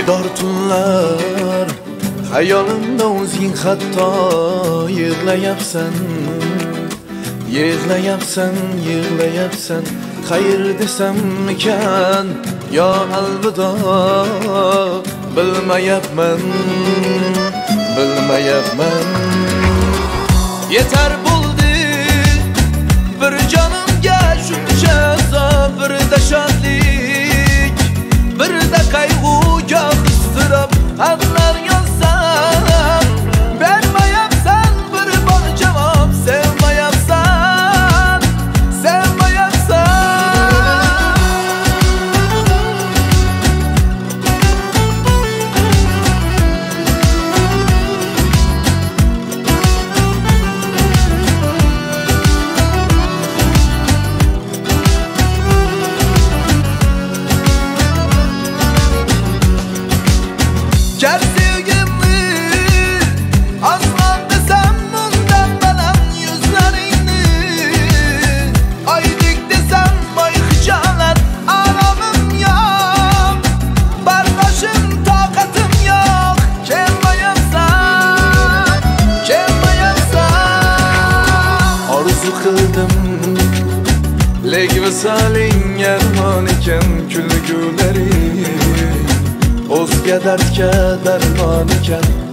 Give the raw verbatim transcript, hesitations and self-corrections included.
Bedor tunlar hayolimda o'zing hatto yig'layapsan, yig'layapsan, yig'layapsan. Xayr desam ekan yo alvido, bilmayapman, bilmayapman. Yetar bo'ldi bir jonimga shuncha azob, birda shodlik, birda qayg'u, goh iztirob. Xatlar yozsam bermayapsan bir bor javob. Sevmayapsan, sevmayapsan. Gel sevgimli aslan desem bundan balam yüzlerini, aydık desem ay hıcalar. Aramım yok, barbaşım takatım yok. Kelmayapsan, kelmayapsan. Arzu kıldım lek visaling armon ekan, kulguleri o'zga dardga darmon ekan.